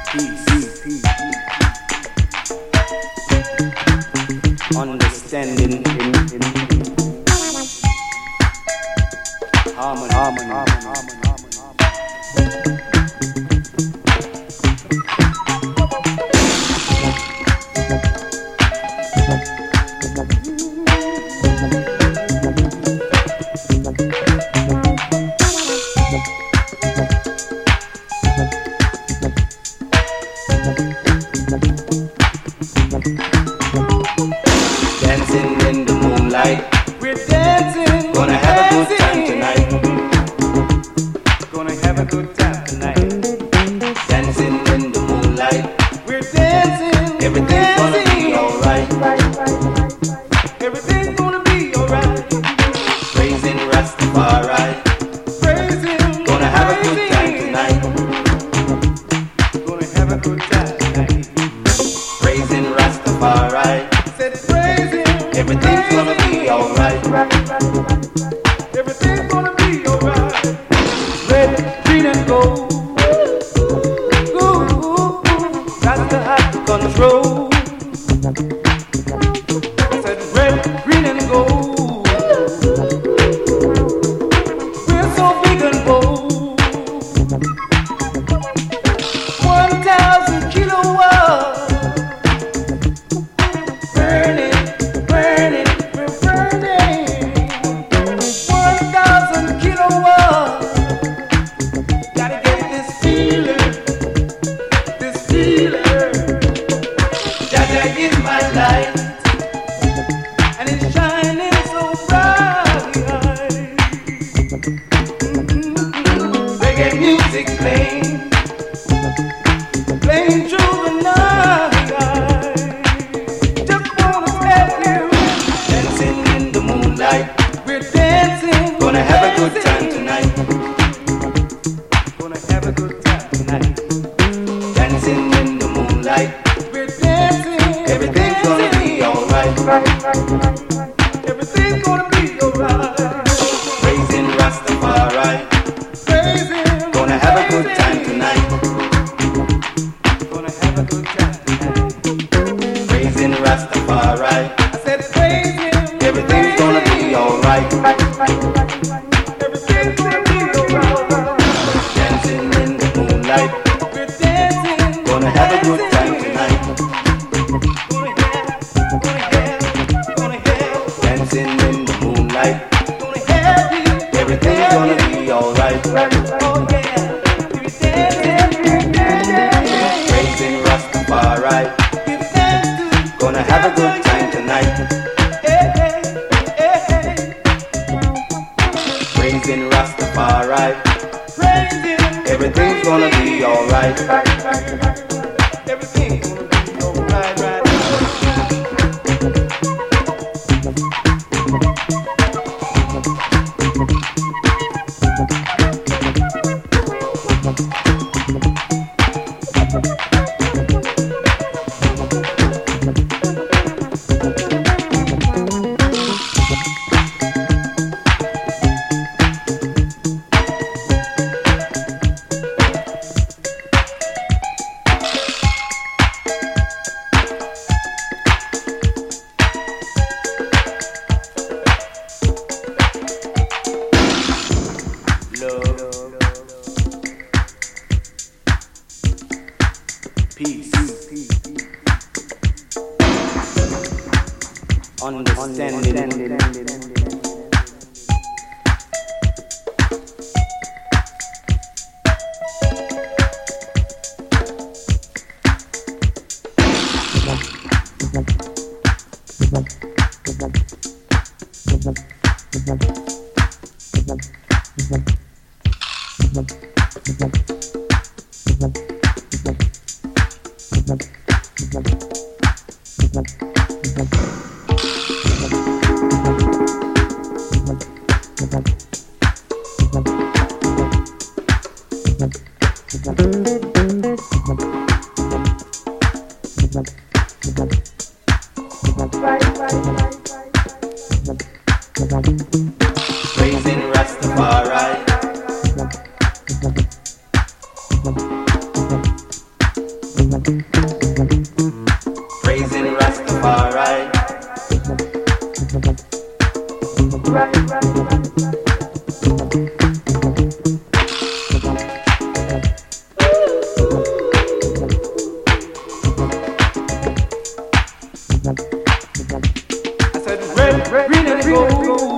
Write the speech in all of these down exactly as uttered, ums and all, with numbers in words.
peace, understanding, in, in, harmony, harmony, harmony, harmony. Dancing in the moonlight, we're dancing, gonna have a good time tonight. Gonna have a good time tonight. Dancing in the moonlight, we're dancing, everything's gonna be alright. Everything's gonna be alright. Praising Rastafari, praising, gonna have a good time tonight. Gonna have a good time tonight. Praising Rastafari. Everything's gonna be alright. Everything's gonna be alright. Red, green and gold. Ooh, got the hot control. I said red, green and gold. We're so big and bold. One thousand kilowatts. Burning. Everything's gonna be alright. Praising Rastafari, praising, gonna have a good time tonight. Gonna have a good time tonight. Praising Rastafari, I said praising, everything's gonna be alright. Everything's gonna be alright. Dancing in the moonlight, we're dancing, gonna have a good time tonight. Dancing in the moonlight, everything's gonna be alright. Oh yeah, praising Rastafari, gonna have a good time tonight. Praising Rastafari, everything's gonna be alright. Everything's gonna be alright, right? Peace, understanding, praising Rastafari. Praising Rastafari. I said red, red, green and gold.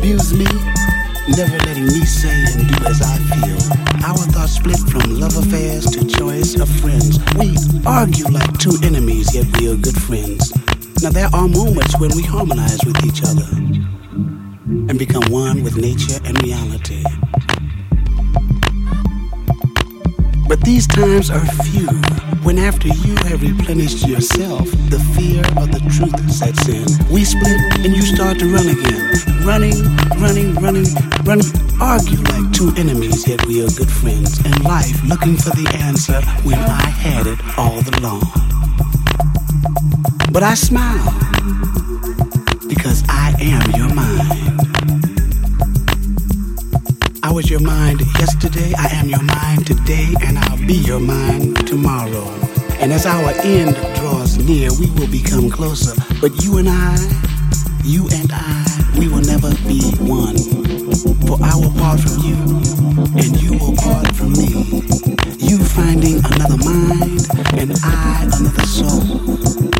abuse me, never letting me say and do as I feel. Our thoughts split from love affairs to choice of friends. We argue like two enemies, yet we are good friends. Now there are moments when we harmonize with each other and become one with nature and reality. But these times are few, when after you have replenished yourself, the fear of the truth sets in. We split and you start to run again. Running, running, running, running. Argue like two enemies, yet we are good friends. And life looking for the answer when I had it all along. But I smile, because I am your mind. I was your mind yesterday, I am your mind today, and I'll be your mind tomorrow. And as our end draws near, we will become closer. But you and I, you and I, we will never be one. For I will part from you, and you will part from me. You finding another mind, and I another soul.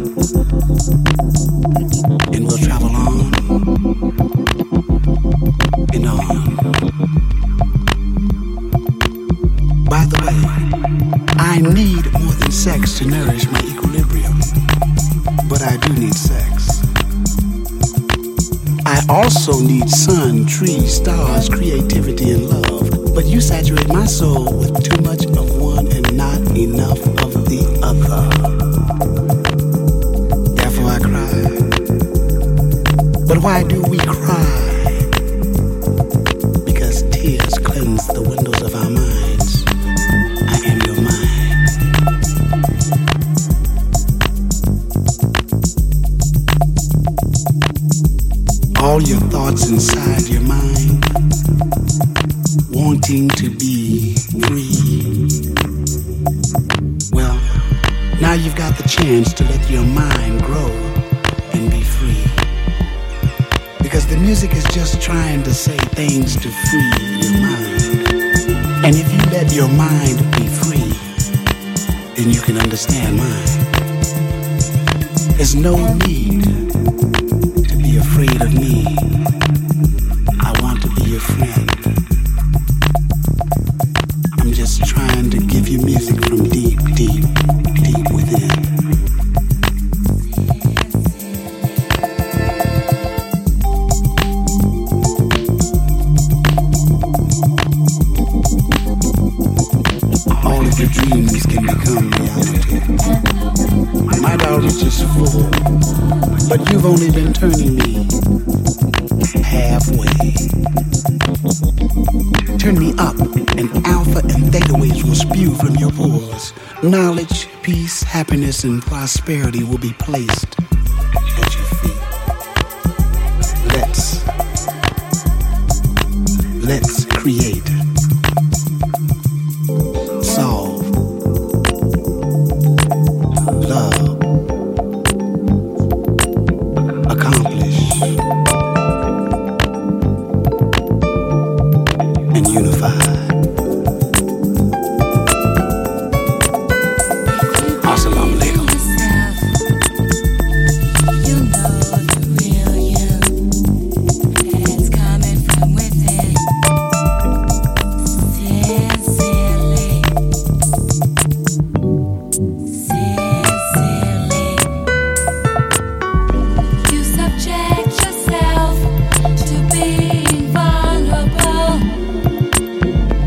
And we'll travel on and on. By the way, I need more than sex to nourish my equilibrium, but I do need sex. I also need sun, trees, stars, creativity, and love, but you saturate my soul with too much of one and not enough of the other. Therefore I cry. But why do we cry? Because tears cleanse the windows of our minds. I am your mind. All your thoughts inside your mind, wanting to be free. Well, now you've got the chance to let your mind grow and be free. Because the music is just trying to say things to free your mind. And if you let your mind be free, then you can understand mine. There's no need to be afraid of me. I want to be your friend. I'm just trying to give you music from deep, deep, deep within. All of your dreams can become reality. My outreach is full, but you've only been turning me halfway. Turn me up, and alpha and theta waves will spew from your pores. Knowledge, peace, happiness, and prosperity will be placed at your feet. Let's, let's create. Solve. Love. Accomplish. And unify. Assalamu alaikum. You know the real you, it's coming from within. Sincerely, sincerely, you subject yourself to being vulnerable.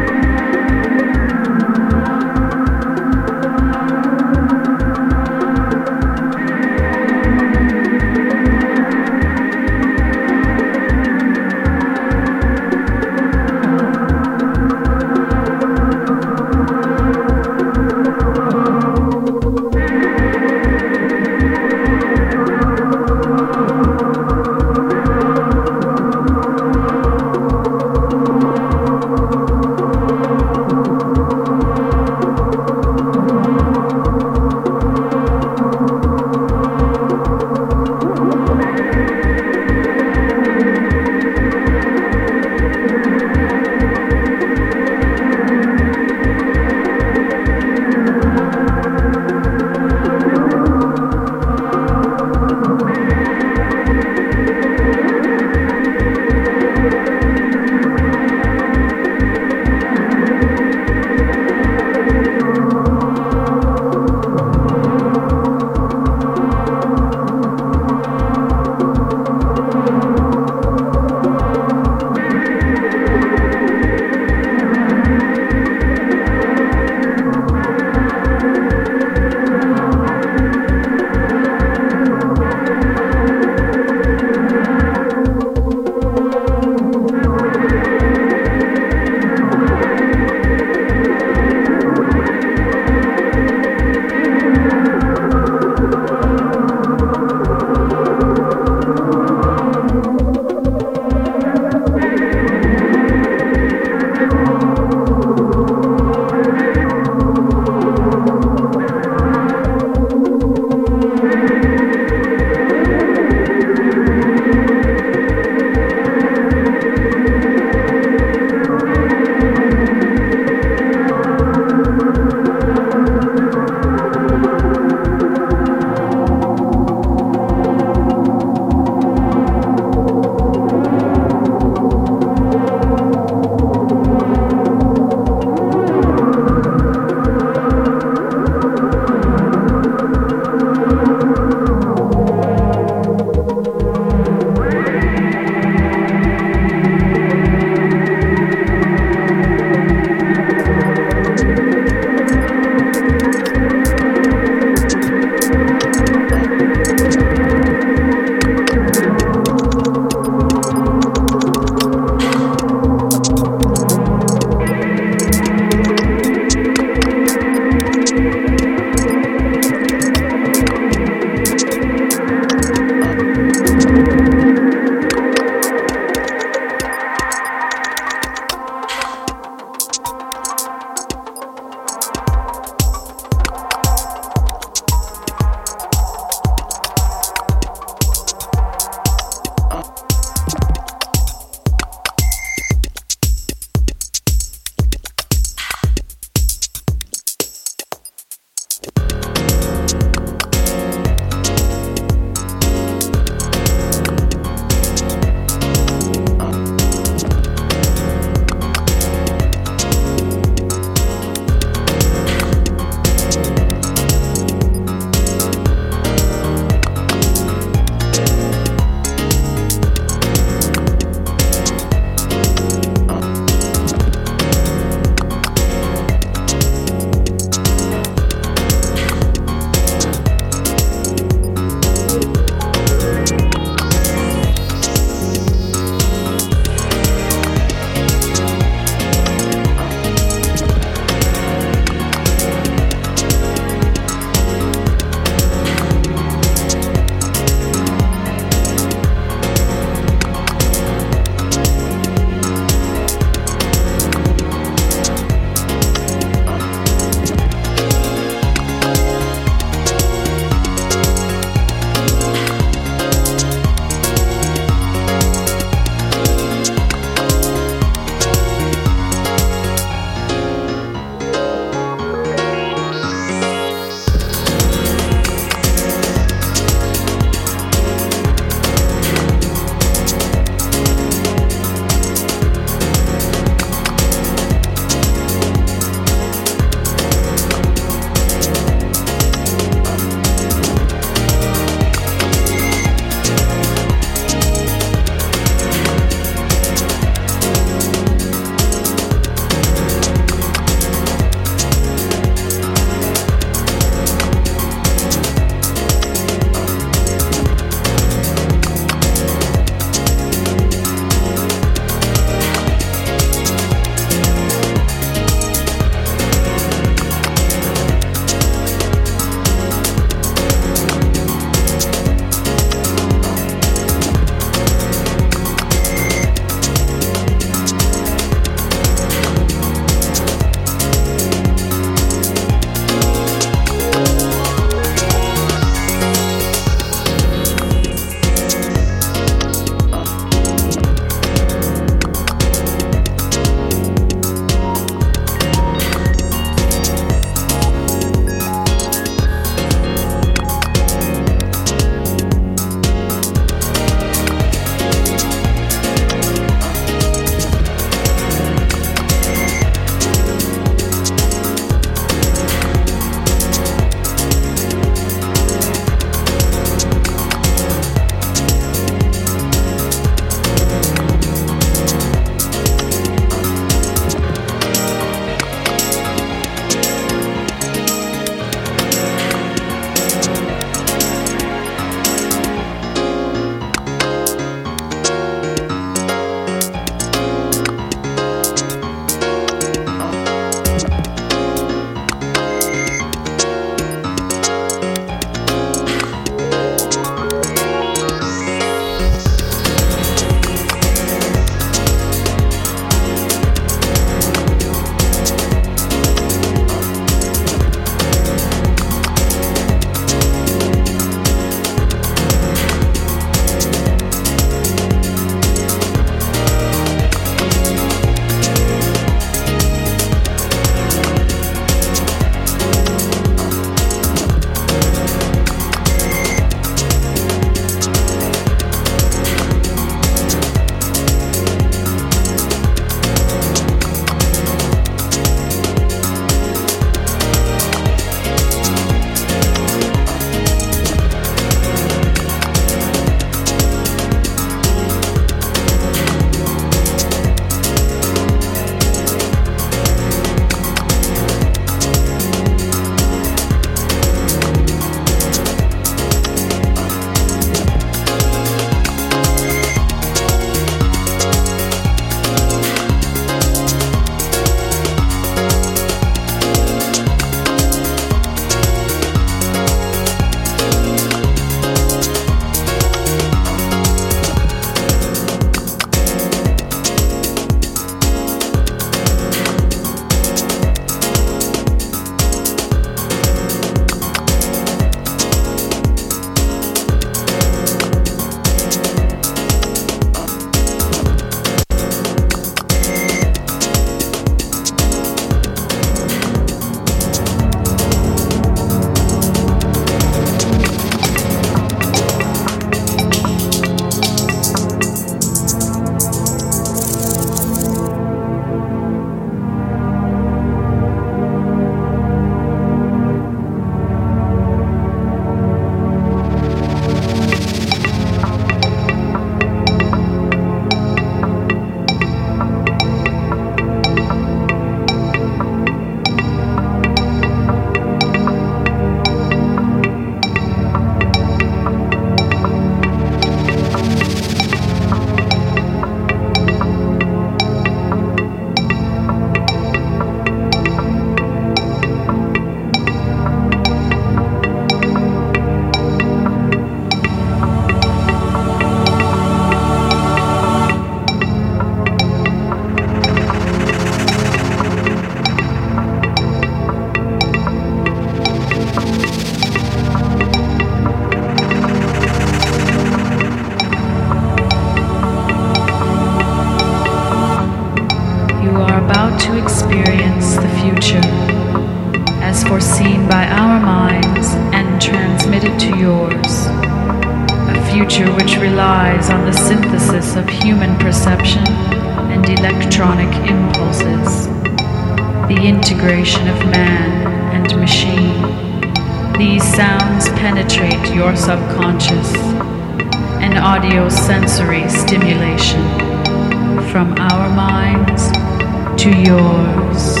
future which relies on the synthesis of human perception and electronic impulses, the integration of man and machine. These sounds penetrate your subconscious, an audio-sensory stimulation from our minds to yours.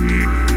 Thank